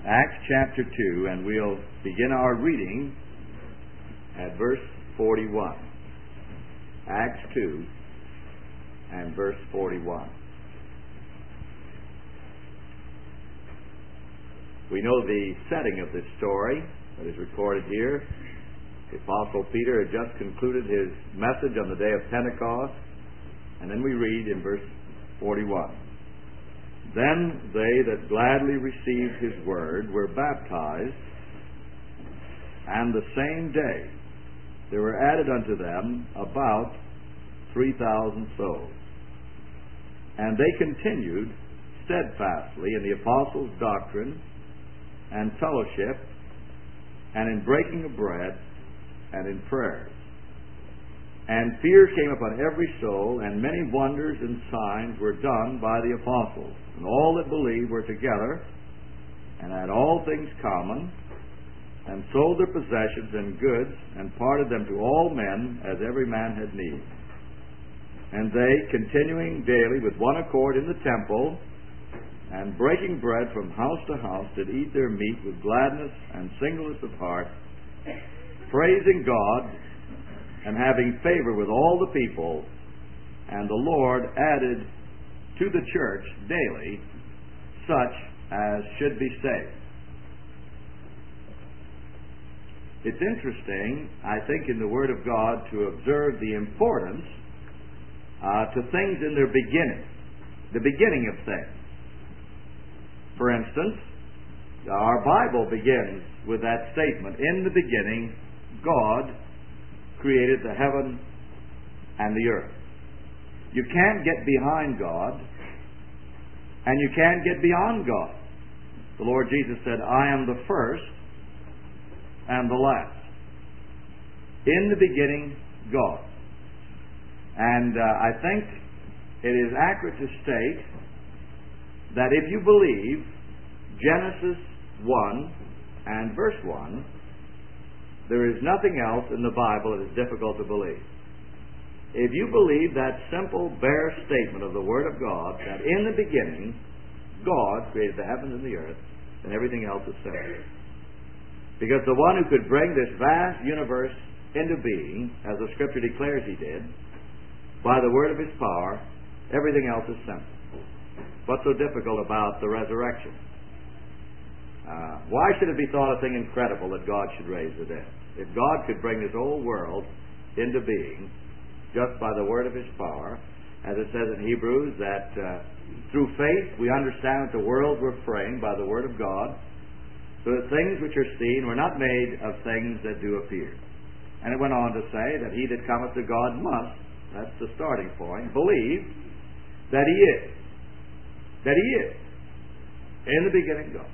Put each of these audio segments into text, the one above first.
Acts chapter 2, and we'll begin our reading at verse 41. Acts 2 and verse 41. We know the setting of this story that is recorded here. The Apostle Peter had just concluded his message on the day of Pentecost, and then we read in verse 41. Then they that gladly received his word were baptized, and the same day there were added unto them about 3,000 souls. And they continued steadfastly in the apostles' doctrine and fellowship, and in breaking of bread, and in prayers. And fear came upon every soul, and many wonders and signs were done by the apostles. And all that believed were together, and had all things common, and sold their possessions and goods, and parted them to all men, as every man had need. And they, continuing daily with one accord in the temple, and breaking bread from house to house, did eat their meat with gladness and singleness of heart, praising God, and having favor with all the people. And the Lord added to the church daily such as should be saved. It's interesting, I think, in the Word of God to observe the importance to things in their beginning, the beginning of things. For instance, our Bible begins with that statement, in the beginning, God created the heaven and the earth. You can't get behind God, and you can't get beyond God. The Lord Jesus said, I am the first and the last. In the beginning, God. And I think it is accurate to state that if you believe Genesis 1 and verse 1, there is nothing else in the Bible that is difficult to believe. If you believe that simple, bare statement of the Word of God, that in the beginning God created the heavens and the earth, then everything else is simple. Because the one who could bring this vast universe into being, as the Scripture declares he did, by the word of his power, everything else is simple. What's so difficult about the resurrection? Why should it be thought a thing incredible that God should raise the dead? If God could bring this whole world into being just by the word of his power, as it says in Hebrews, that through faith we understand that the worlds were framed by the word of God, so that things which are seen were not made of things that do appear. And it went on to say that he that cometh to God must, that's the starting point, believe that he is. That he is. In the beginning, God.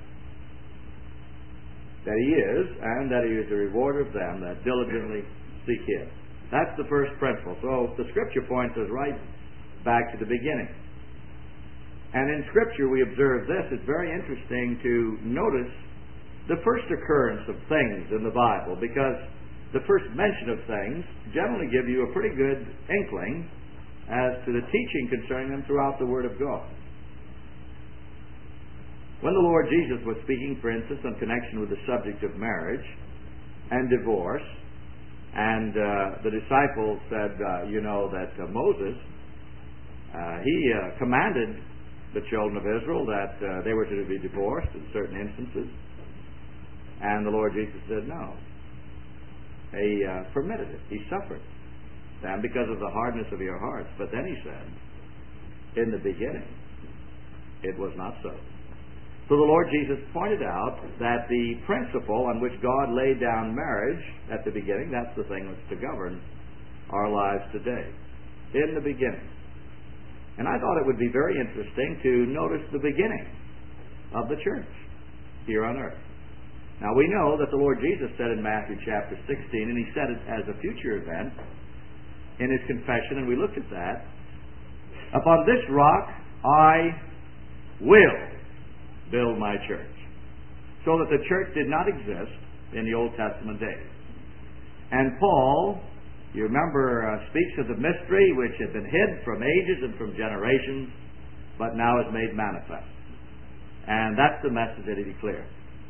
That he is, and that he is the rewarder of them that diligently seek him. That's the first principle. So the Scripture points us right back to the beginning. And in Scripture we observe this. It's very interesting to notice the first occurrence of things in the Bible, because the first mention of things generally give you a pretty good inkling as to the teaching concerning them throughout the Word of God. When the Lord Jesus was speaking, for instance, in connection with the subject of marriage and divorce, and the disciples said, that Moses, he commanded the children of Israel that they were to be divorced in certain instances. And the Lord Jesus said, no. He permitted it. He suffered them because of the hardness of your hearts. But then he said, in the beginning, it was not so. So the Lord Jesus pointed out that the principle on which God laid down marriage at the beginning, that's the thing that's to govern our lives today. In the beginning. And I thought it would be very interesting to notice the beginning of the church here on earth. Now we know that the Lord Jesus said in Matthew chapter 16, and he said it as a future event in his confession, and we looked at that, upon this rock I will build my church. So that the church did not exist in the Old Testament days. And Paul, you remember, speaks of the mystery which had been hid from ages and from generations, but now is made manifest. And that's the message that he declared.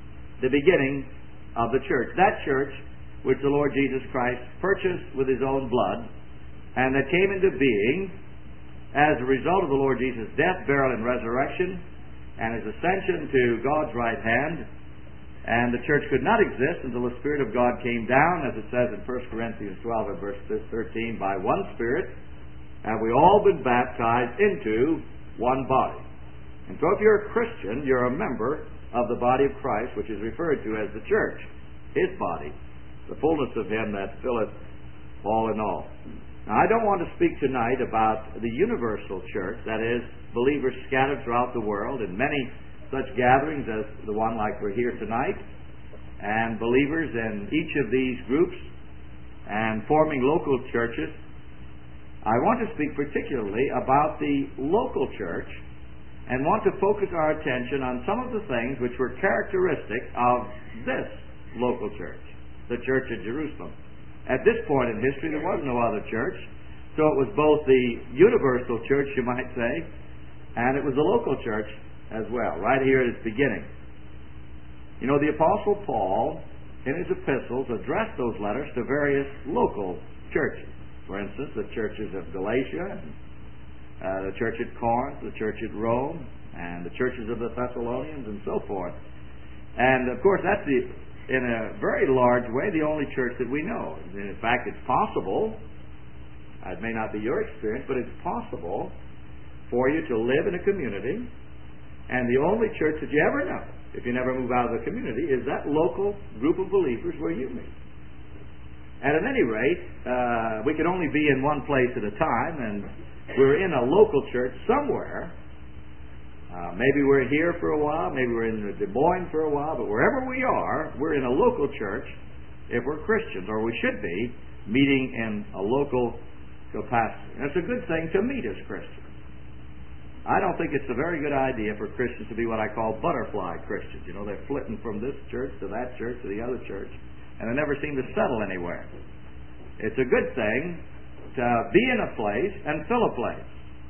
the beginning of the church. That church which the Lord Jesus Christ purchased with His own blood, and that came into being as a result of the Lord Jesus' death, burial, and resurrection, and His ascension to God's right hand. And the church could not exist until the Spirit of God came down, as it says in 1 Corinthians 12 and verse 13, by one Spirit have we all been baptized into one body. And so if you're a Christian, you're a member of the body of Christ, which is referred to as the church, His body, the fullness of Him that filleth all in all. Now, I don't want to speak tonight about the universal church, that is, believers scattered throughout the world in many such gatherings as the one like we're here tonight, and believers in each of these groups and forming local churches. I want to speak particularly about the local church and want to focus our attention on some of the things which were characteristic of this local church, the church at Jerusalem. At this point in history, there was no other church, so it was both the universal church, you might say, and it was the local church as well, right here at its beginning. You know, the Apostle Paul, in his epistles, addressed those letters to various local churches. For instance, the churches of Galatia, the church at Corinth, the church at Rome, and the churches of the Thessalonians, and so forth. And, of course, that's, in a very large way, the only church that we know. In fact, it's possible, it may not be your experience, but it's possible for you to live in a community, and the only church that you ever know, if you never move out of the community, is that local group of believers where you meet. And at any rate, we can only be in one place at a time, and we're in a local church somewhere. Maybe we're here for a while, maybe we're in Des Moines for a while, but wherever we are, we're in a local church if we're Christians, or we should be, meeting in a local capacity. And it's a good thing to meet as Christians. I don't think it's a very good idea for Christians to be what I call butterfly Christians. You know, they're flitting from this church to that church to the other church, and they never seem to settle anywhere. It's a good thing to be in a place and fill a place.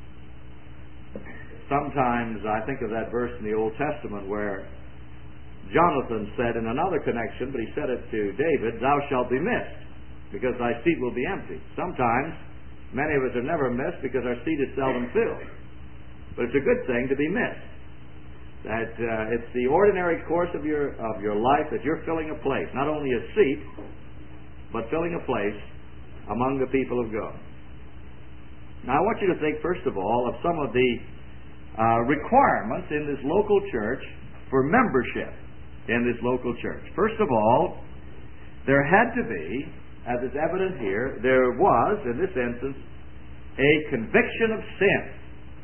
Sometimes I think of that verse in the Old Testament where Jonathan said in another connection, but he said it to David, "Thou shalt be missed, because thy seat will be empty." Sometimes many of us are never missed because our seat is seldom filled. But it's a good thing to be missed. That it's the ordinary course of your life that you're filling a place, not only a seat, but filling a place among the people of God. Now, I want you to think, first of all, of some of the requirements in this local church for membership in this local church. First of all, there had to be, as is evident here, there was, in this instance, a conviction of sin.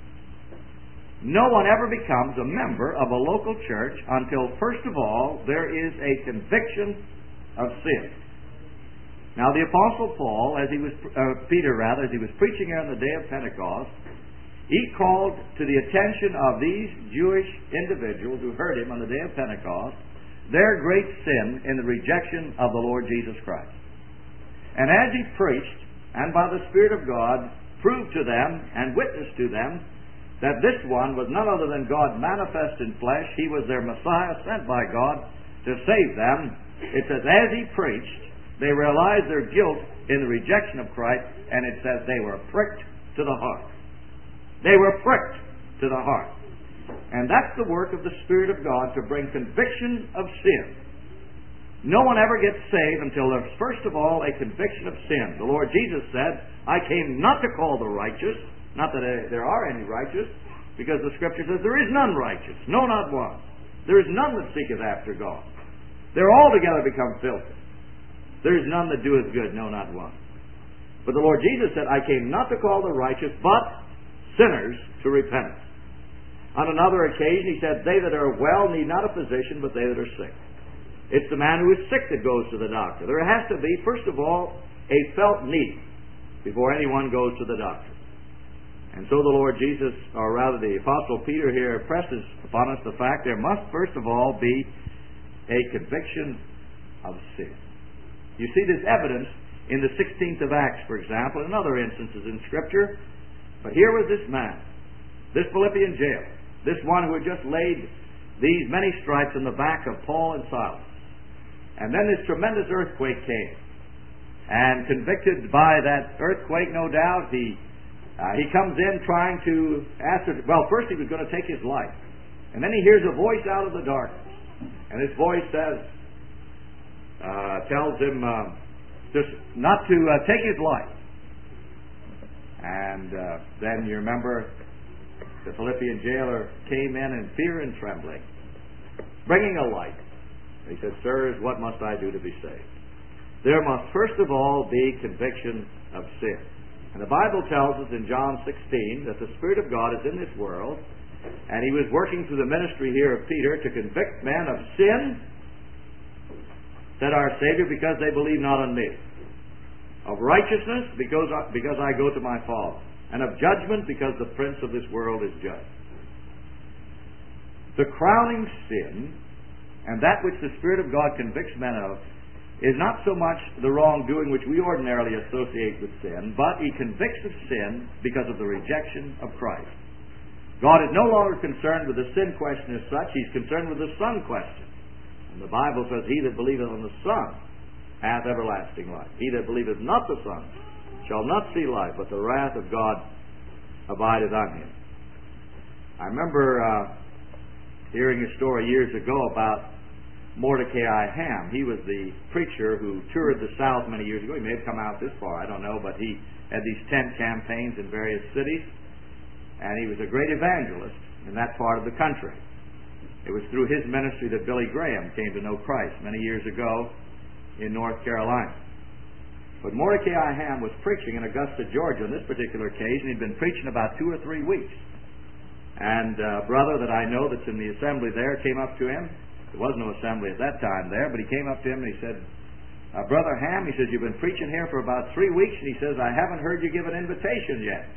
No one ever becomes a member of a local church until, first of all, there is a conviction of sin. Now, the Apostle Paul, Peter, as he was preaching on the day of Pentecost, he called to the attention of these Jewish individuals who heard him on the day of Pentecost their great sin in the rejection of the Lord Jesus Christ. And as he preached, and by the Spirit of God proved to them and witnessed to them that this one was none other than God manifest in flesh, he was their Messiah sent by God to save them, it says, as he preached, they realized their guilt in the rejection of Christ, and it says they were pricked to the heart. They were pricked to the heart. And that's the work of the Spirit of God, to bring conviction of sin. No one ever gets saved until there's first of all a conviction of sin. The Lord Jesus said, "I came not to call the righteous," not that there are any righteous, because the Scripture says there is none righteous, no, not one. There is none that seeketh after God. They're altogether become filthy. There is none that doeth good, no, not one. But the Lord Jesus said, "I came not to call the righteous, but sinners to repentance." On another occasion, he said, "They that are well need not a physician, but they that are sick." It's the man who is sick that goes to the doctor. There has to be, first of all, a felt need before anyone goes to the doctor. And so the Lord Jesus, or rather the Apostle Peter here, presses upon us the fact there must first of all be a conviction of sin. You see this evidence in the 16th of Acts, for example, and other instances in Scripture. But here was this man, this Philippian jailer, this one who had just laid these many stripes on the back of Paul and Silas. And then this tremendous earthquake came. And convicted by that earthquake, no doubt, he comes in trying to ascertain. Well, first he was going to take his life. And then he hears a voice out of the darkness. And this voice tells him just not to take his life. And then you remember the Philippian jailer came in fear and trembling, bringing a light. He said, "Sirs, what must I do to be saved?" There must first of all be conviction of sin. And the Bible tells us in John 16 that the Spirit of God is in this world, and He was working through the ministry here of Peter to convict men of sin, said our Savior, because they believe not on me; of righteousness, because I go to my Father; and of judgment, because the prince of this world is judged. The crowning sin, and that which the Spirit of God convicts men of, is not so much the wrongdoing which we ordinarily associate with sin, but He convicts of sin because of the rejection of Christ. God is no longer concerned with the sin question as such. He's concerned with the Son question. And the Bible says, "He that believeth on the Son hath everlasting life. He that believeth not the Son shall not see life, but the wrath of God abideth on him." I remember hearing a story years ago about Mordecai Ham. He was the preacher who toured the South many years ago. He may have come out this far, I don't know, but he had these tent campaigns in various cities, and he was a great evangelist in that part of the country. It was through his ministry that Billy Graham came to know Christ many years ago in North Carolina. But Mordecai Ham was preaching in Augusta, Georgia on this particular occasion. He'd been preaching about 2 or 3 weeks. And a brother that I know that's in the assembly there came up to him. There was no assembly at that time there, but he came up to him and he said, "Brother Ham," he says, "you've been preaching here for about 3 weeks, and he says, I haven't heard you give an invitation yet."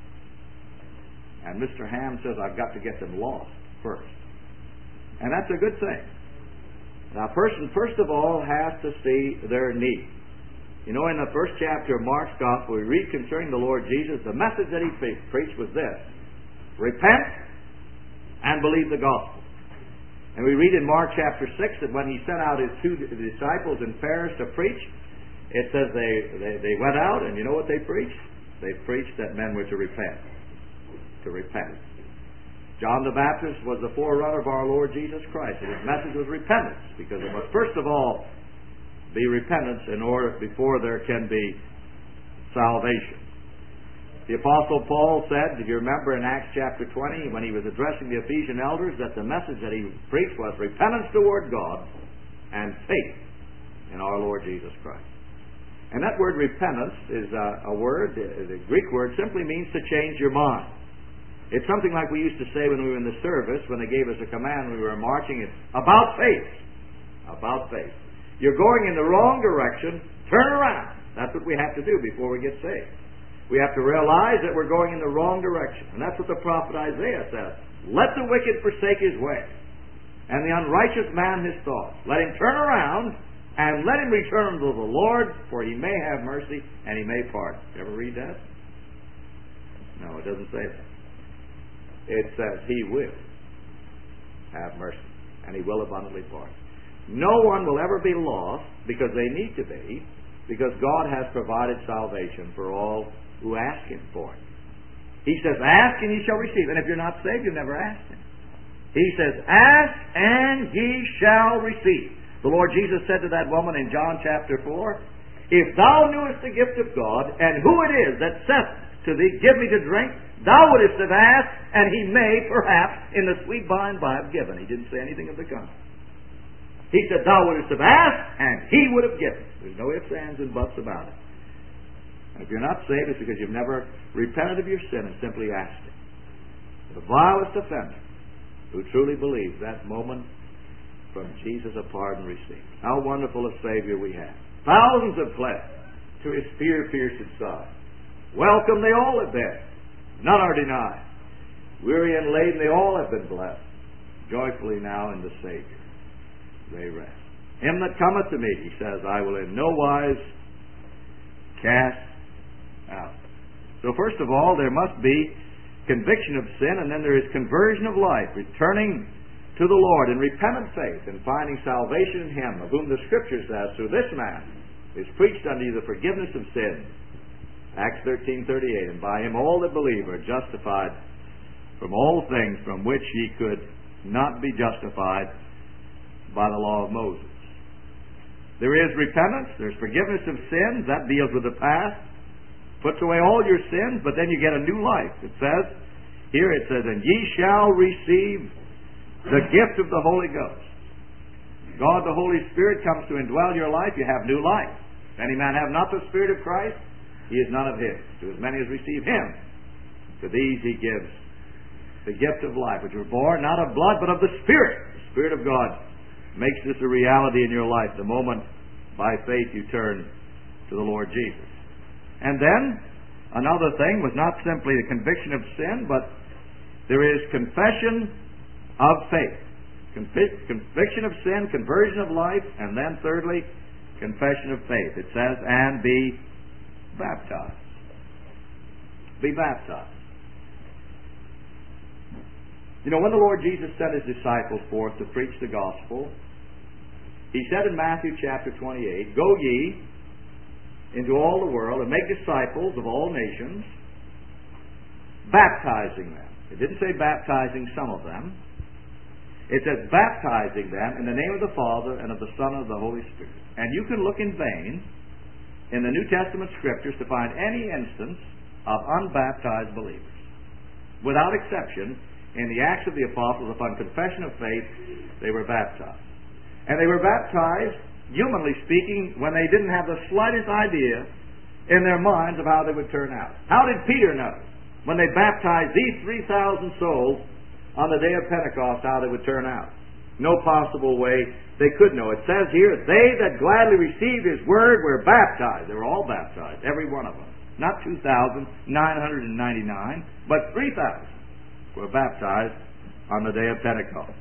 And Mr. Ham says, "I've got to get them lost first." And that's a good thing. Now, a person, first of all, has to see their need. You know, in the first chapter of Mark's Gospel, we read concerning the Lord Jesus, the message that He preached was this: repent and believe the gospel. And we read in Mark chapter 6 that when He sent out His 2 disciples in pairs to preach, it says they went out, and you know what they preached? They preached that men were to repent. To repent. John the Baptist was the forerunner of our Lord Jesus Christ, and his message was repentance, because there must first of all be repentance in order before there can be salvation. The Apostle Paul said, if you remember in Acts chapter 20, when he was addressing the Ephesian elders, that the message that he preached was repentance toward God and faith in our Lord Jesus Christ. And that word repentance is a word, the Greek word simply means to change your mind. It's something like we used to say when we were in the service, when they gave us a command when we were marching, it's about faith. About faith. You're going in the wrong direction, turn around. That's what we have to do before we get saved. We have to realize that we're going in the wrong direction. And that's what the prophet Isaiah says. Let the wicked forsake his way, and the unrighteous man his thoughts. Let him turn around, and let him return to the Lord, for He may have mercy, and He may pardon. You ever read that? No, it doesn't say that. It says He will have mercy, and He will abundantly pardon. No one will ever be lost, because they need to be, because God has provided salvation for all who ask Him for it. He says, "Ask and ye shall receive." And if you're not saved, you've never asked Him. He says, "Ask and ye shall receive." The Lord Jesus said to that woman in John chapter 4, "If thou knewest the gift of God, and who it is that saith to thee, Give me to drink, thou wouldest have asked, and He may, perhaps, in the sweet by and by have given." He didn't say anything of the kind. He said, "Thou wouldest have asked, and He would have given." There's no ifs, ands, and buts about it. And if you're not saved, it's because you've never repented of your sin and simply asked Him. The vilest offender who truly believes that moment from Jesus a pardon received. How wonderful a Savior we have. Thousands have fled to His spear-pierced side. Welcome they all have been. None are denied. Weary and laden, they all have been blessed. Joyfully now in the Savior they rest. Him that cometh to me, He says, I will in no wise cast out. So first of all, there must be conviction of sin, and then there is conversion of life, returning to the Lord in repentant faith and finding salvation in Him, of whom the Scripture says, through this man is preached unto you the forgiveness of sins. Acts 13:38, and by Him all that believe are justified from all things from which ye could not be justified by the law of Moses. There is repentance, there's forgiveness of sins, that deals with the past, puts away all your sins, but then you get a new life. It says, and ye shall receive the gift of the Holy Ghost. God the Holy Spirit comes to indwell your life, you have new life. If any man have not the Spirit of Christ, he is none of His. To as many as receive Him, to these He gives the gift of life, which were born not of blood, but of the Spirit. The Spirit of God makes this a reality in your life the moment by faith you turn to the Lord Jesus. And then, another thing was not simply the conviction of sin, but there is confession of faith. Conviction of sin, conversion of life, and then thirdly, confession of faith. It says, and be baptized. Be baptized. You know, when the Lord Jesus sent His disciples forth to preach the gospel, He said in Matthew chapter 28, go ye into all the world and make disciples of all nations, baptizing them. It didn't say baptizing some of them. It says baptizing them in the name of the Father and of the Son and of the Holy Spirit. And you can look in vain in the New Testament Scriptures to find any instance of unbaptized believers. Without exception, in the Acts of the Apostles, upon confession of faith, they were baptized. And they were baptized, humanly speaking, when they didn't have the slightest idea in their minds of how they would turn out. How did Peter know, when they baptized these 3,000 souls on the day of Pentecost, how they would turn out? No possible way they could know. It says here, they that gladly received His word were baptized. They were all baptized, every one of them. Not 2,999, but 3,000 were baptized on the day of Pentecost.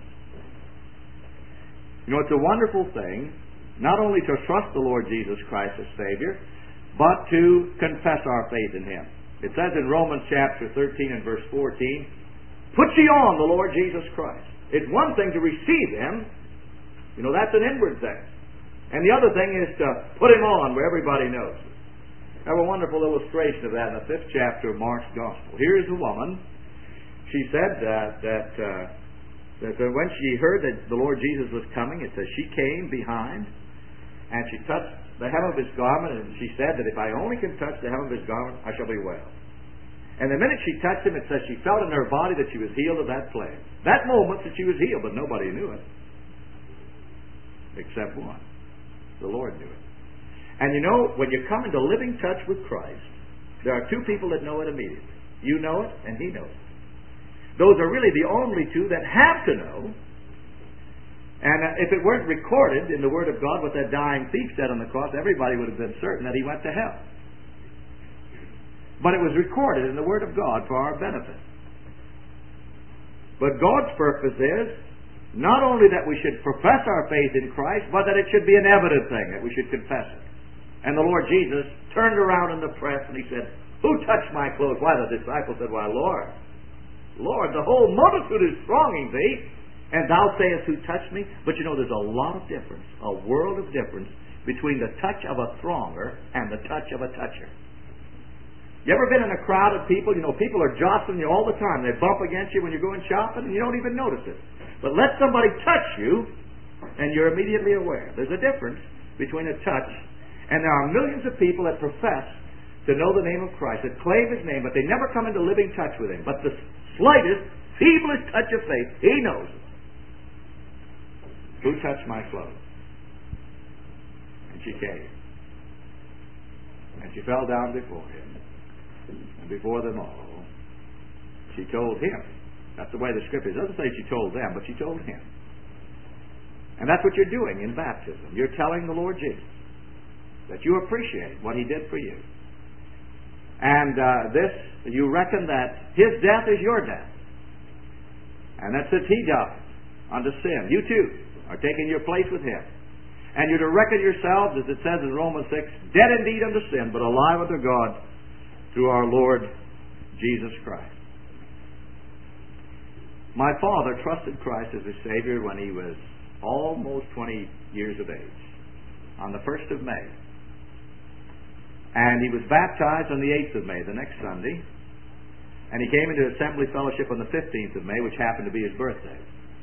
You know, it's a wonderful thing, not only to trust the Lord Jesus Christ as Savior, but to confess our faith in Him. It says in Romans chapter 13 and verse 14, put ye on the Lord Jesus Christ. It's one thing to receive Him. You know, that's an inward thing. And the other thing is to put Him on where everybody knows it. I have a wonderful illustration of that in the 5th chapter of Mark's Gospel. Here is a woman. She said that when she heard that the Lord Jesus was coming, it says she came behind and she touched the hem of His garment, and she said that if I only can touch the hem of His garment, I shall be well. And the minute she touched Him, it says she felt in her body that she was healed of that plague. That moment that she was healed, but nobody knew it. Except one. The Lord knew it. And you know, when you come into living touch with Christ, there are two people that know it immediately. You know it, and He knows it. Those are really the only two that have to know. And if it weren't recorded in the Word of God what that dying thief said on the cross, everybody would have been certain that he went to hell. But it was recorded in the Word of God for our benefit. But God's purpose is not only that we should profess our faith in Christ, but that it should be an evident thing, that we should confess it. And the Lord Jesus turned around in the press and He said, who touched my clothes? Why, the disciples said, why, Lord, the whole multitude is thronging Thee, and Thou sayest, who touched me? But you know, there's a lot of difference, a world of difference, between the touch of a thronger and the touch of a toucher. You ever been in a crowd of people? You know, people are jostling you all the time. They bump against you when you're going shopping, and you don't even notice it. But let somebody touch you, and you're immediately aware. There's a difference between a touch, and there are millions of people that profess to know the name of Christ, that claim His name, but they never come into living touch with Him. But the slightest, feeblest touch of faith, He knows it. Who touched my clothes? And she came. And she fell down before Him. And before them all, she told Him. That's the way the Scripture doesn't say she told them, but she told Him. And that's what you're doing in baptism. You're telling the Lord Jesus that you appreciate what He did for you. And you reckon that His death is your death. And that since He died unto sin, you too are taking your place with Him. And you're to reckon yourselves, as it says in Romans 6, dead indeed unto sin, but alive unto God through our Lord Jesus Christ. My father trusted Christ as his Savior when he was almost 20 years of age, on the 1st of May. And he was baptized on the 8th of May, the next Sunday. And he came into Assembly Fellowship on the 15th of May, which happened to be his birthday.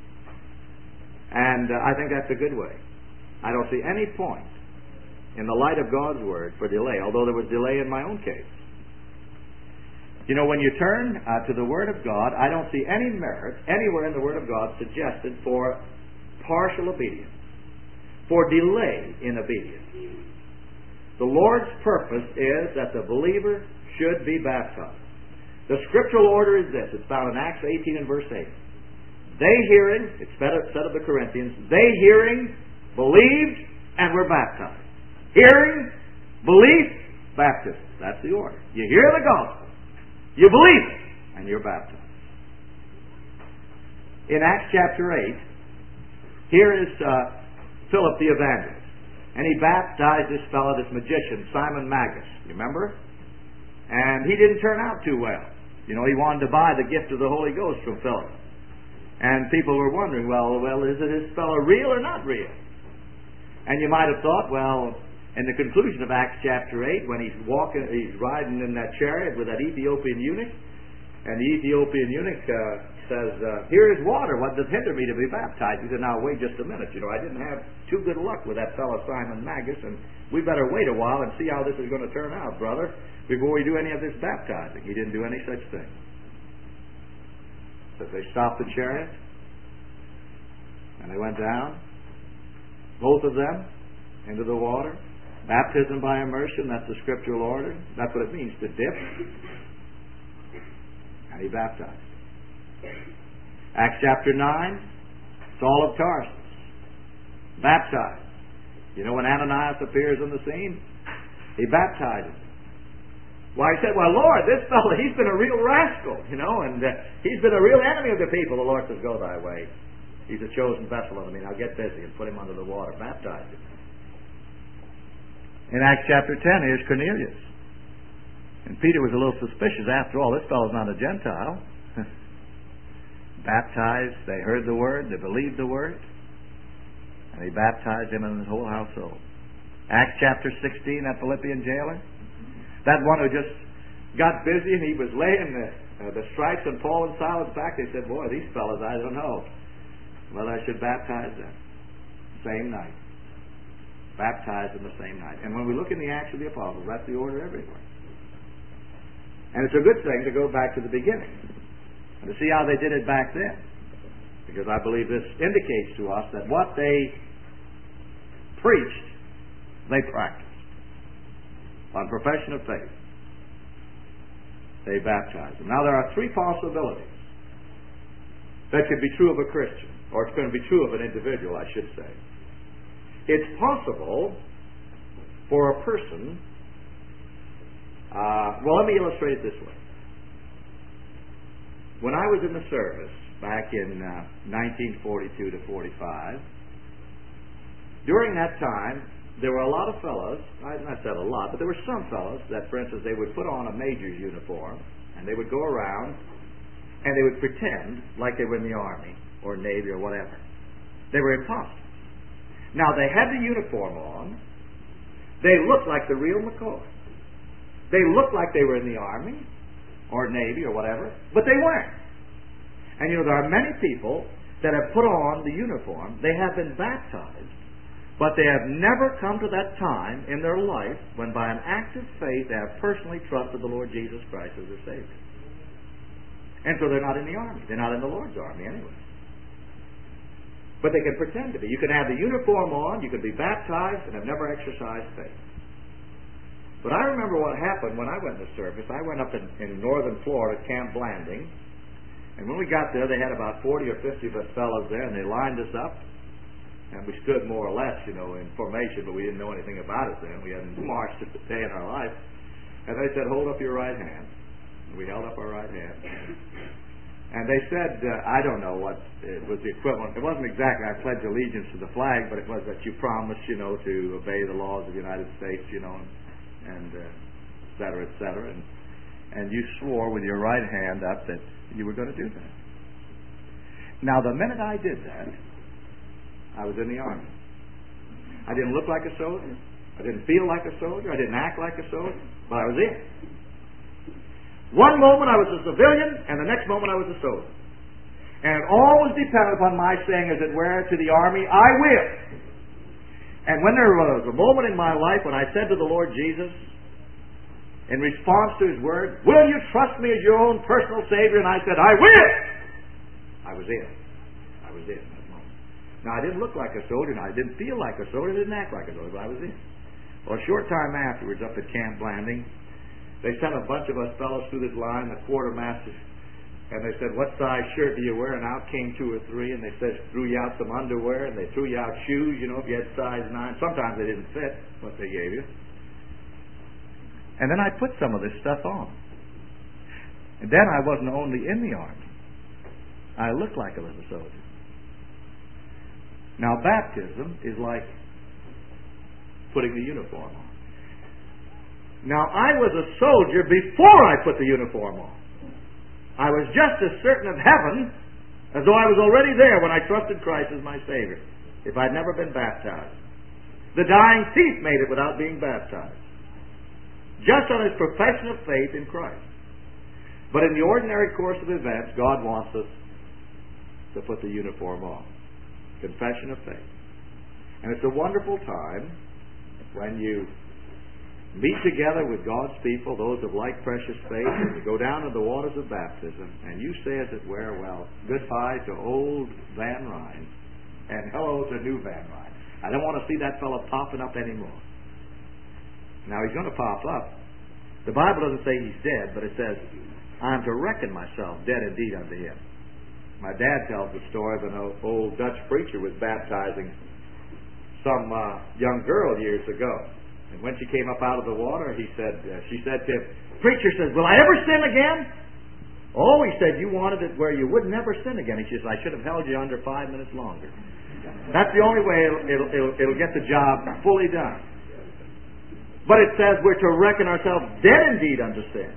And I think that's a good way. I don't see any point in the light of God's Word for delay, although there was delay in my own case. You know, when you turn to the Word of God, I don't see any merit anywhere in the Word of God suggested for partial obedience, for delay in obedience. The Lord's purpose is that the believer should be baptized. The scriptural order is this. It's found in Acts 18 and verse 8. They hearing, it's said of the Corinthians, they hearing, believed, and were baptized. Hearing, belief, baptism. That's the order. You hear the gospel. You believe it, and you're baptized. In Acts chapter 8, here is Philip the evangelist. And he baptized this fellow, this magician, Simon Magus. You remember? And he didn't turn out too well. You know, he wanted to buy the gift of the Holy Ghost from Philip. And people were wondering, well, is this fellow real or not real? And you might have thought, well, in the conclusion of Acts chapter 8, when he's riding in that chariot with that Ethiopian eunuch, and the Ethiopian eunuch says, here is water, what does hinder me to be baptized? He said, now wait just a minute, you know, I didn't have too good luck with that fellow Simon Magus, and we better wait a while and see how this is going to turn out, brother, before we do any of this baptizing. He didn't do any such thing. So they stopped the chariot, and they went down, both of them, into the water. Baptism by immersion, that's the scriptural order. That's what it means to dip. And he baptized. Acts chapter 9, Saul of Tarsus, baptized. You know, when Ananias appears on the scene, he baptizes him. Why, he said, well, Lord, this fellow, he's been a real rascal, you know, and he's been a real enemy of the people. The Lord says, go thy way. He's a chosen vessel of me. Now get busy and put him under the water. Baptize him. In Acts chapter 10, here's Cornelius. And Peter was a little suspicious. After all, this fellow's not a Gentile. Baptized, they heard the word, they believed the word, and he baptized him and his whole household. Acts chapter 16, that Philippian jailer, that one who just got busy and he was laying the stripes on Paul and Silas' back. They said, boy, these fellows, I don't know whether I should baptize them. Same night. Baptized in the same night. And when we look in the Acts of the Apostles, that's the order everywhere. And it's a good thing to go back to the beginning and to see how they did it back then. Because I believe this indicates to us that what they preached, they practiced. On profession of faith, they baptized them. Now there are three possibilities that could be true of a Christian, or it's going to be true of an individual, I should say. It's possible for a person, let me illustrate it this way. When I was in the service back in 1942 to 45, during that time, there were a lot of fellows, I said a lot, but there were some fellows that, for instance, they would put on a major's uniform, and they would go around, and they would pretend like they were in the Army, or Navy, or whatever. They were imposters. Now, they had the uniform on. They looked like the real McCoy. They looked like they were in the Army or Navy or whatever, but they weren't. And you know, there are many people that have put on the uniform. They have been baptized, but they have never come to that time in their life when by an act of faith they have personally trusted the Lord Jesus Christ as their Savior. And so they're not in the Army. They're not in the Lord's Army anyway. But they can pretend to be. You can have the uniform on, you can be baptized, and have never exercised faith. But I remember what happened when I went to service. I went up in northern Florida, Camp Blanding, and when we got there, they had about 40 or 50 of us fellows there, and they lined us up, and we stood more or less, you know, in formation, but we didn't know anything about it then. We hadn't marched a day in our life. And they said, hold up your right hand. And we held up our right hand. And they said, I don't know what it was the equivalent. It wasn't exactly I pledge allegiance to the flag, but it was that you promised, you know, to obey the laws of the United States, you know, and et cetera, et cetera. And you swore with your right hand up that you were going to do that. Now, the minute I did that, I was in the Army. I didn't look like a soldier. I didn't feel like a soldier. I didn't act like a soldier. But I was in. One moment I was a civilian, and the next moment I was a soldier. And it always depended upon my saying, as it were, to the Army, I will. And when there was a moment in my life when I said to the Lord Jesus, in response to His word, will you trust me as your own personal Savior? And I said, I will. I was in. I was in that moment. Now, I didn't look like a soldier, and I didn't feel like a soldier, I didn't act like a soldier, but I was in. Well, a short time afterwards, up at Camp Blanding, they sent a bunch of us fellows through this line, the quartermaster, and they said, what size shirt do you wear? And out came 2 or 3, and they said, threw you out some underwear, and they threw you out shoes, if you had size 9. Sometimes they didn't fit what they gave you. And then I put some of this stuff on. And then I wasn't only in the Army. I looked like I was a soldier. Now, baptism is like putting the uniform on. Now, I was a soldier before I put the uniform on. I was just as certain of heaven as though I was already there when I trusted Christ as my Savior, if I'd never been baptized. The dying thief made it without being baptized, just on his profession of faith in Christ. But in the ordinary course of events, God wants us to put the uniform on. Confession of faith. And it's a wonderful time when you meet together with God's people, those of like precious faith, and you go down to the waters of baptism, and you say, as it were, well, goodbye to old Van Ryn, and hello to new Van Ryn. I don't want to see that fellow popping up anymore. Now, he's going to pop up. The Bible doesn't say he's dead, but it says, I'm to reckon myself dead indeed unto him. My dad tells the story of an old Dutch preacher was baptizing some young girl years ago. And when she came up out of the water, she said to him, preacher says, will I ever sin again? Oh, he said, you wanted it where you would never sin again. He says, I should have held you under 5 minutes longer. That's the only way it'll get the job fully done. But it says we're to reckon ourselves dead indeed unto sin.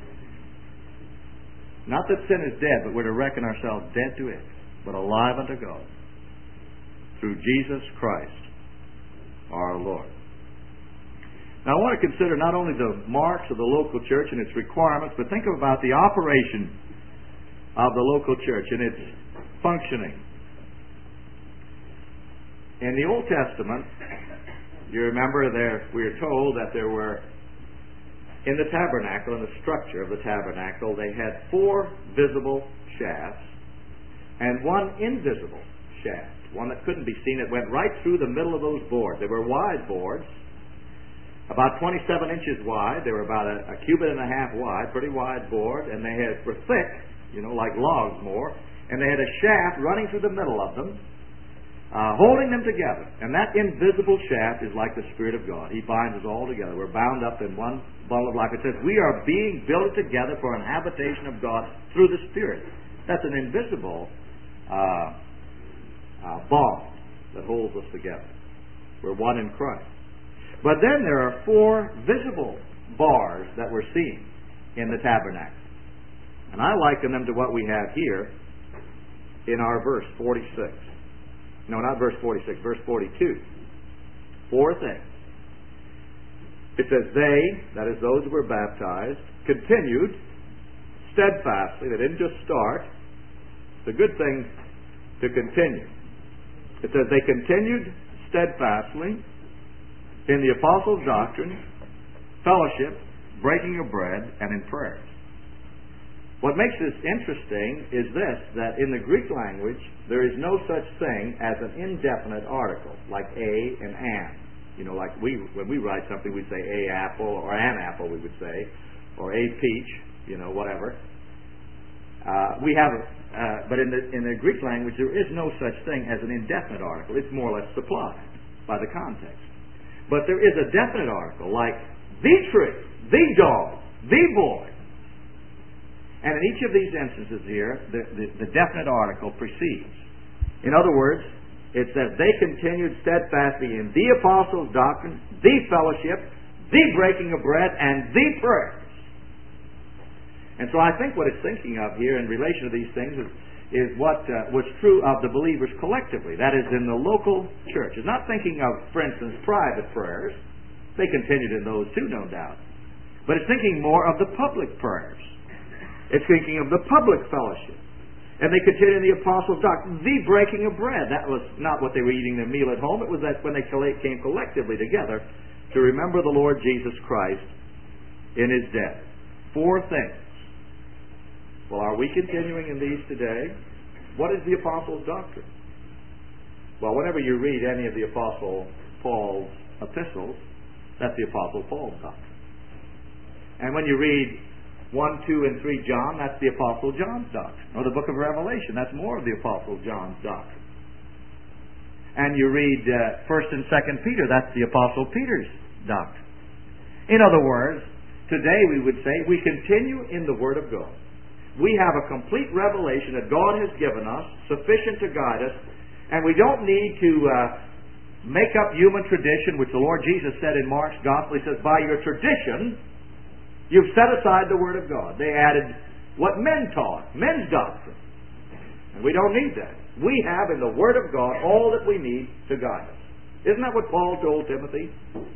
Not that sin is dead, but we're to reckon ourselves dead to it, but alive unto God through Jesus Christ our Lord. Now, I want to consider not only the marks of the local church and its requirements, but think about the operation of the local church and its functioning. In the Old Testament, you remember we are told that there were, in the tabernacle, in the structure of the tabernacle, they had 4 visible shafts and 1 invisible shaft, one that couldn't be seen. It went right through the middle of those boards. They were wide boards, about 27 inches wide. They were about a cubit and a half wide, pretty wide board, and they were thick, like logs more, and they had a shaft running through the middle of them, holding them together. And that invisible shaft is like the Spirit of God. He binds us all together. We're bound up in one bundle of life. It says we are being built together for an habitation of God through the Spirit. That's an invisible bond that holds us together. We're one in Christ. But then there are 4 visible bars that we're seeing in the tabernacle. And I liken them to what we have here in our verse 46. No, not verse 46, verse 42. 4 things. It says, they, that is those who were baptized, continued steadfastly. They didn't just start. It's a good thing to continue. It says, they continued steadfastly in the apostles' doctrine, fellowship, breaking of bread, and in prayers. What makes this interesting is this, that in the Greek language, there is no such thing as an indefinite article, like a and an. Like when we write something, we'd say a apple, or an apple, we would say, or a peach, whatever. But in the Greek language, there is no such thing as an indefinite article. It's more or less supplied by the context. But there is a definite article, like the tree, the dog, the boy. And in each of these instances here, the definite article precedes. In other words, it says, they continued steadfastly in the apostles' doctrine, the fellowship, the breaking of bread, and the prayers. And so I think what it's thinking of here in relation to these things is what was true of the believers collectively. That is, in the local church. It's not thinking of, for instance, private prayers. They continued in those too, no doubt. But it's thinking more of the public prayers. It's thinking of the public fellowship. And they continued in the apostles' doctrine, the breaking of bread. That was not what they were eating their meal at home. It was that when they came collectively together to remember the Lord Jesus Christ in His death. 4 things. Well, are we continuing in these today? What is the apostles' doctrine? Well, whenever you read any of the Apostle Paul's epistles, that's the Apostle Paul's doctrine. And when you read 1, 2, and 3 John, that's the Apostle John's doctrine. Or the book of Revelation, that's more of the Apostle John's doctrine. And you read 1 and 2 Peter, that's the Apostle Peter's doctrine. In other words, today we would say we continue in the Word of God. We have a complete revelation that God has given us, sufficient to guide us, and we don't need to make up human tradition, which the Lord Jesus said in Mark's Gospel. He says, by your tradition, you've set aside the Word of God. They added what men taught, men's doctrine. And we don't need that. We have in the Word of God all that we need to guide us. Isn't that what Paul told Timothy?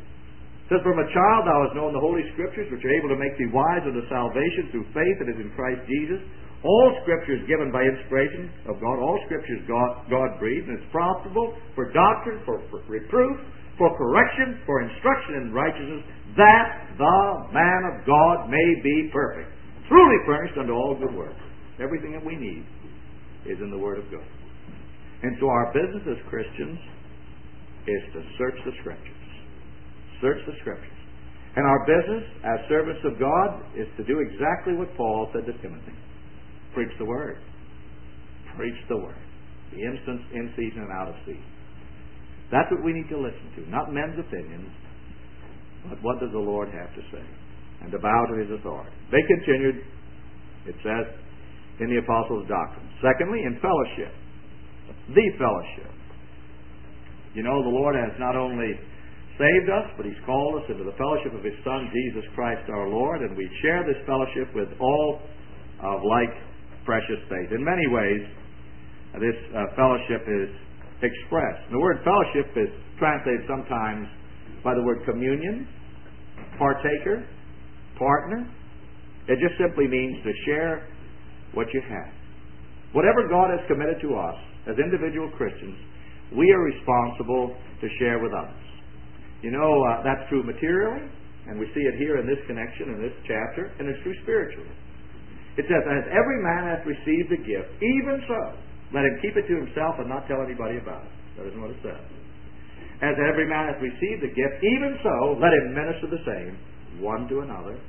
It says, from a child thou hast known the Holy Scriptures, which are able to make thee wise unto salvation through faith that is in Christ Jesus. All Scripture is given by inspiration of God. All Scripture is God-breathed, and it's profitable for doctrine, for reproof, for correction, for instruction in righteousness, that the man of God may be perfect, truly furnished unto all good works. Everything that we need is in the Word of God. And so our business as Christians is to search the Scriptures. Search the Scriptures. And our business as servants of God is to do exactly what Paul said to Timothy. Preach the Word. Preach the Word. The instant, in season, and out of season. That's what we need to listen to. Not men's opinions, but what does the Lord have to say? And to bow to His authority. They continued, it says, in the Apostles' doctrine. Secondly, in fellowship. The fellowship. You know, the Lord has not only saved us, but He's called us into the fellowship of His Son, Jesus Christ our Lord, and we share this fellowship with all of like precious faith. In many ways, this fellowship is expressed. The word fellowship is translated sometimes by the word communion, partaker, partner. It just simply means to share what you have. Whatever God has committed to us as individual Christians, we are responsible to share with others. You know, that's true materially, and we see it here in this connection, in this chapter, and it's true spiritually. It says, as every man hath received a gift, even so, let him keep it to himself and not tell anybody about it. That isn't what it says. As every man hath received a gift, even so, let him minister the same, one to another,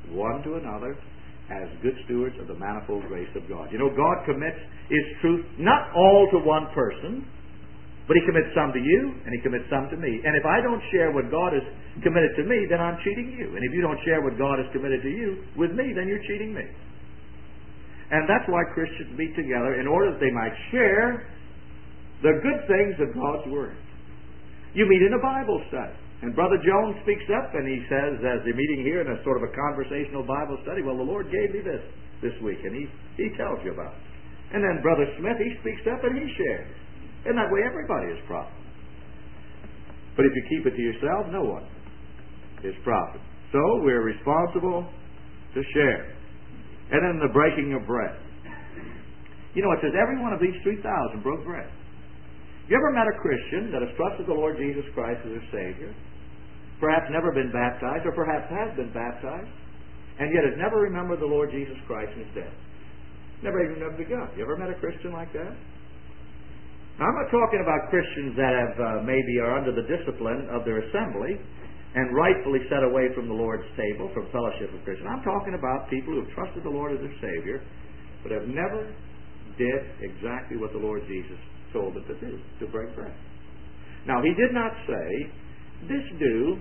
as good stewards of the manifold grace of God. You know, God commits His truth not all to one person, but He commits some to you, and He commits some to me. And if I don't share what God has committed to me, then I'm cheating you. And if you don't share what God has committed to you with me, then you're cheating me. And that's why Christians meet together, in order that they might share the good things of God's Word. You meet in a Bible study. And Brother Jones speaks up, and he says, as they're meeting here in a sort of a conversational Bible study, well, the Lord gave me this week, and he tells you about it. And then Brother Smith, he speaks up and he shares. And that way everybody is profitable. But if you keep it to yourself, no one is profitable. So we're responsible to share. And then the breaking of bread. You know, it says every one of these 3,000 broke bread. You ever met a Christian that has trusted the Lord Jesus Christ as their Savior, perhaps never been baptized, or perhaps has been baptized, and yet has never remembered the Lord Jesus Christ and His death? Never even begun. You ever met a Christian like that? Now, I'm not talking about Christians that have maybe are under the discipline of their assembly and rightfully set away from the Lord's table, from fellowship of Christians. I'm talking about people who have trusted the Lord as their Savior, but have never did exactly what the Lord Jesus told them to do, to break bread. Now, He did not say, this do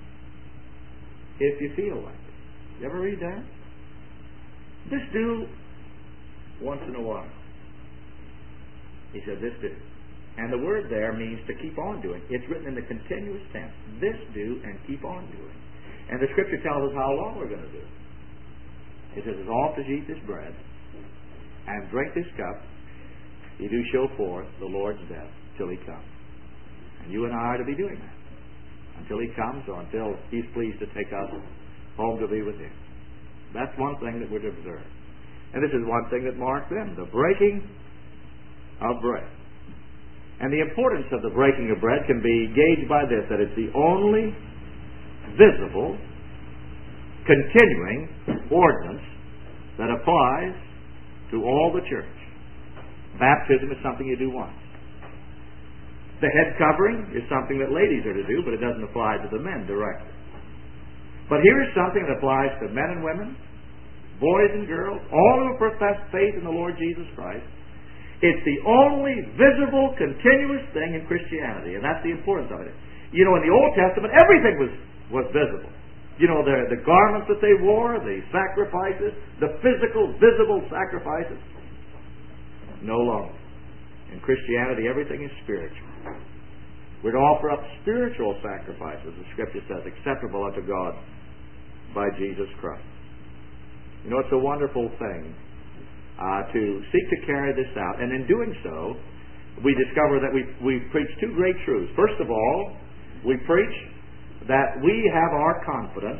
if you feel like it. You ever read that? This do once in a while. He said, this do. And the word there means to keep on doing. It's written in the continuous tense. This do and keep on doing. And the Scripture tells us how long we're going to do it. It says, as oft as you eat this bread and drink this cup, ye do show forth the Lord's death till He comes. And you and I are to be doing that until He comes, or until He's pleased to take us home to be with Him. That's one thing that we're to observe. And this is one thing that marked them, the breaking of bread. And the importance of the breaking of bread can be gauged by this, that it's the only visible, continuing ordinance that applies to all the church. Baptism is something you do once. The head covering is something that ladies are to do, but it doesn't apply to the men directly. But here is something that applies to men and women, boys and girls, all who profess faith in the Lord Jesus Christ. It's the only visible, continuous thing in Christianity, and that's the importance of it. You know, in the Old Testament, everything was visible. You know, the garments that they wore, the sacrifices, the physical, visible sacrifices. No longer. In Christianity, everything is spiritual. We're to offer up spiritual sacrifices, the Scripture says, acceptable unto God by Jesus Christ. You know, it's a wonderful thing to seek to carry this out. And in doing so, we discover that we preach two great truths. First of all, we preach that we have our confidence,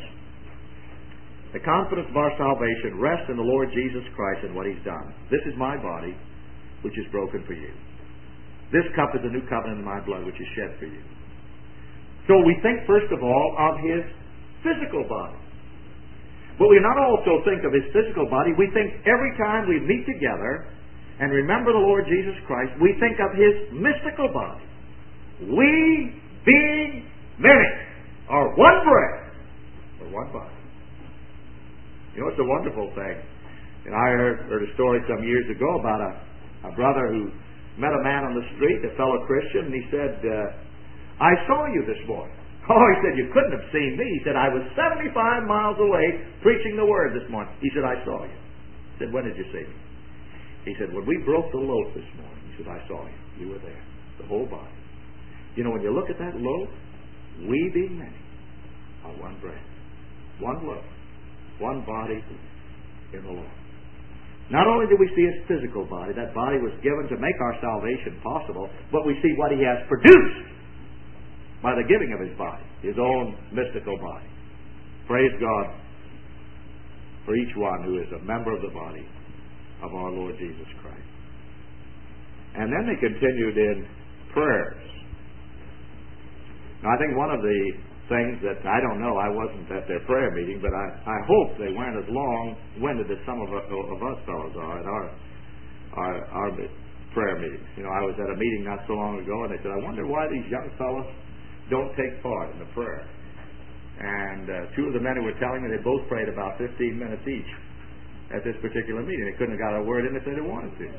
the confidence of our salvation rests in the Lord Jesus Christ and what He's done. This is my body, which is broken for you. This cup is the new covenant in my blood, which is shed for you. So we think, first of all, of His physical body. But we not also think of His physical body. We think every time we meet together and remember the Lord Jesus Christ, we think of His mystical body. We, being many, are one bread or one body. You know, it's a wonderful thing. And I heard a story some years ago about a brother who met a man on the street, a fellow Christian, and he said, I saw you this morning. Oh, he said, you couldn't have seen me. He said, I was 75 miles away preaching the Word this morning. He said, I saw you. He said, when did you see me? He said, when we broke the loaf this morning. He said, I saw you. You were there. The whole body. You know, when you look at that loaf, we being many are one bread, one loaf, one body in the Lord. Not only do we see His physical body, that body was given to make our salvation possible, but we see what He has produced by the giving of His body, His own mystical body. Praise God for each one who is a member of the body of our Lord Jesus Christ. And then they continued in prayers. Now, I think one of the things that, I don't know, I wasn't at their prayer meeting, but I hope they weren't as long-winded as some of us fellows are at our prayer meetings. You know, I was at a meeting not so long ago, and they said, I wonder why these young fellows don't take part in the prayer. And two of the men who were telling me they both prayed about 15 minutes each at this particular meeting. They couldn't have got a word in if they'd wanted to.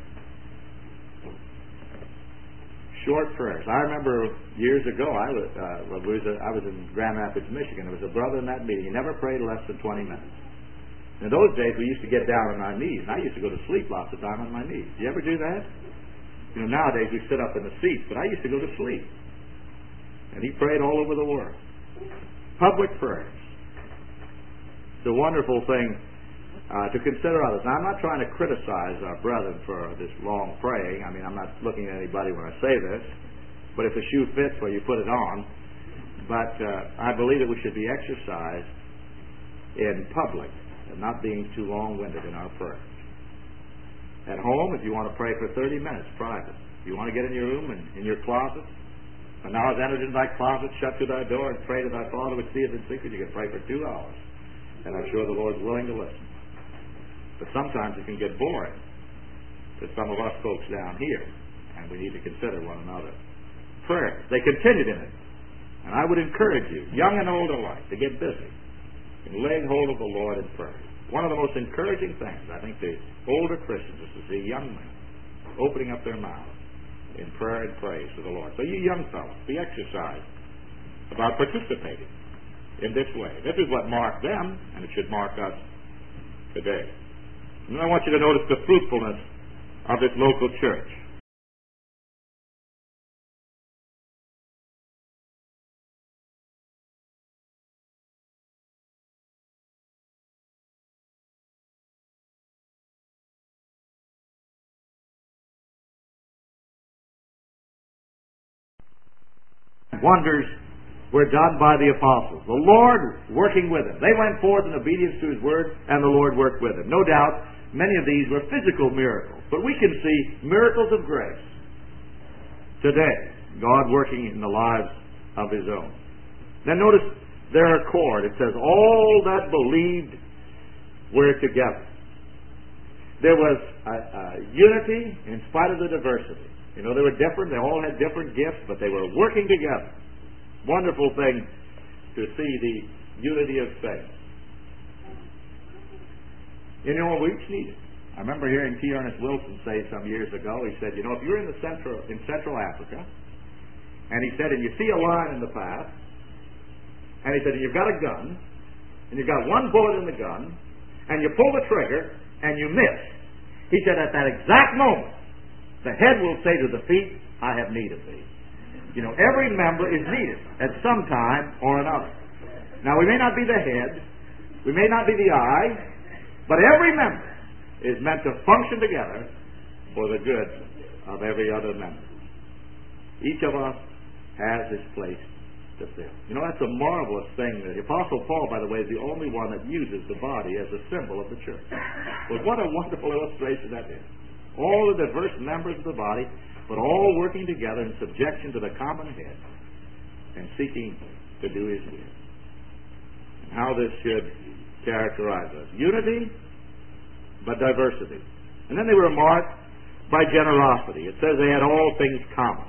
Short prayers. I remember years ago, I was in Grand Rapids, Michigan. There was a brother in that meeting. He never prayed less than 20 minutes. In those days, we used to get down on our knees, and I used to go to sleep lots of time on my knees. Do you ever do that? You know, nowadays we sit up in the seats, but I used to go to sleep. And he prayed all over the world. Public prayers. It's a wonderful thing to consider others. Now, I'm not trying to criticize our brethren for this long praying. I mean, I'm not looking at anybody when I say this. But if the shoe fits, well, you put it on. But I believe that we should be exercised in public and not being too long-winded in our prayers. At home, if you want to pray for 30 minutes, private. If you want to get in your room and in your closet, and now has entered into thy closet, shut to thy door, and pray to thy Father which seeth in secret. You can pray for 2 hours. And I'm sure the Lord's willing to listen. But sometimes it can get boring to some of us folks down here, and we need to consider one another. Prayer. They continued in it. And I would encourage you, young and old alike, to get busy in laying hold of the Lord in prayer. One of the most encouraging things, I think, to older Christians is to see young men opening up their mouths in prayer and praise to the Lord. So you young fellows, be exercised about participating in this way. This is what marked them, and it should mark us today. And I want you to notice the fruitfulness of this local church. Wonders were done by the apostles. The Lord working with them. They went forth in obedience to His word, and the Lord worked with them. No doubt, many of these were physical miracles. But we can see miracles of grace today. God working in the lives of His own. Then notice their accord. It says, all that believed were together. There was unity in spite of the diversity. You know, they were different. They all had different gifts, but they were working together. Wonderful thing to see the unity of faith. You know, we each need it. I remember hearing T. Ernest Wilson say some years ago, he said, you know, if you're in Central Africa, and he said, and you see a line in the path, and he said, and you've got a gun, and you've got one bullet in the gun, and you pull the trigger, and you miss. He said, at that exact moment, the head will say to the feet, I have need of thee. You know, every member is needed at some time or another. Now, we may not be the head, we may not be the eye, but every member is meant to function together for the good of every other member. Each of us has his place to fill. You know, that's a marvelous thing. The Apostle Paul, by the way, is the only one that uses the body as a symbol of the church. But what a wonderful illustration that is. All the diverse members of the body, but all working together in subjection to the common head and seeking to do His will. And how this should characterize us. Unity, but diversity. And then they were marked by generosity. It says they had all things common.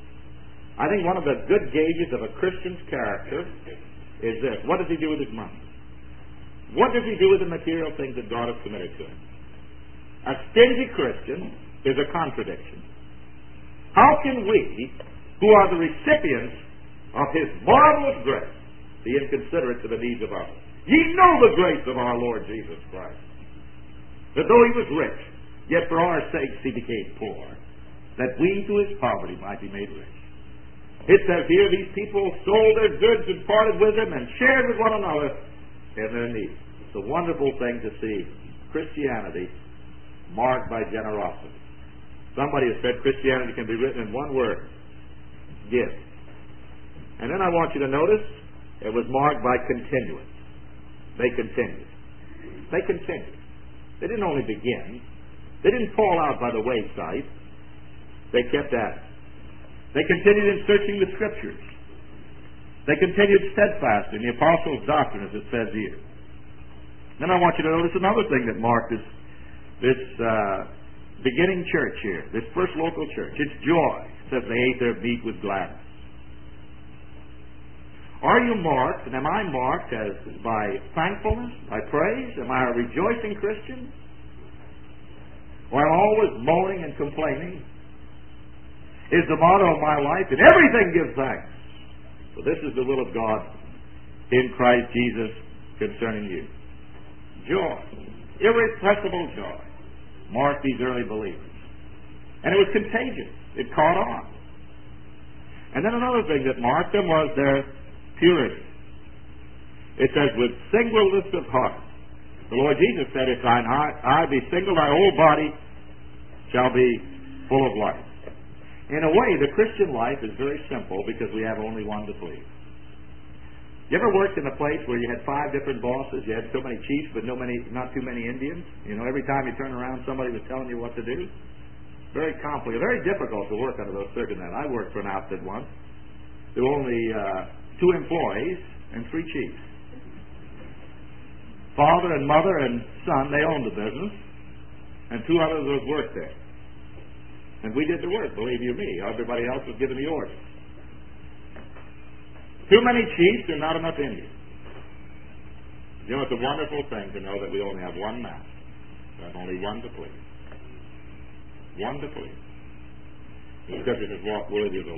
I think one of the good gauges of a Christian's character is this. What does he do with his money? What does he do with the material things that God has committed to him? A stingy Christian is a contradiction. How can we, who are the recipients of His marvelous grace, be inconsiderate to the needs of others? Ye know the grace of our Lord Jesus Christ, that though He was rich, yet for our sakes He became poor, that we through His poverty might be made rich. It says here, these people sold their goods and parted with them and shared with one another in their needs. It's a wonderful thing to see Christianity marked by generosity. Somebody has said Christianity can be written in one word: give. And then I want you to notice it was marked by continuance. They continued. They continued. They didn't only begin. They didn't fall out by the wayside. They kept at it. They continued in searching the Scriptures. They continued steadfast in the apostles' doctrine, as it says here. Then I want you to notice another thing that marked this beginning church here, this first local church. It's joy. It says they ate their meat with gladness. Are you marked, and am I marked as by thankfulness, by praise? Am I a rejoicing Christian? Or am I always moaning and complaining? Is the motto of my life, in everything give thanks. So this is the will of God in Christ Jesus concerning you. Joy, irrepressible joy, marked these early believers. And it was contagious. It caught on. And then another thing that marked them was their purity. It says, with singleness of heart. The Lord Jesus said, if thine eye be single, thy whole body shall be full of light. In a way, the Christian life is very simple because we have only one to please. You ever worked in a place where you had 5 different bosses, you had so many chiefs but not too many Indians? You know, every time you turn around somebody was telling you what to do? Very complicated, very difficult to work under those circumstances. I worked for an outfit once. There were only 2 employees and 3 chiefs. Father and mother and son, they owned the business, and 2 others worked there. And we did the work, believe you me. Everybody else was giving the orders. Too many chiefs and not enough Indians. You know, it's a wonderful thing to know that we only have one master. We have only one to please. One to please. The Scripture says, walk worthy of the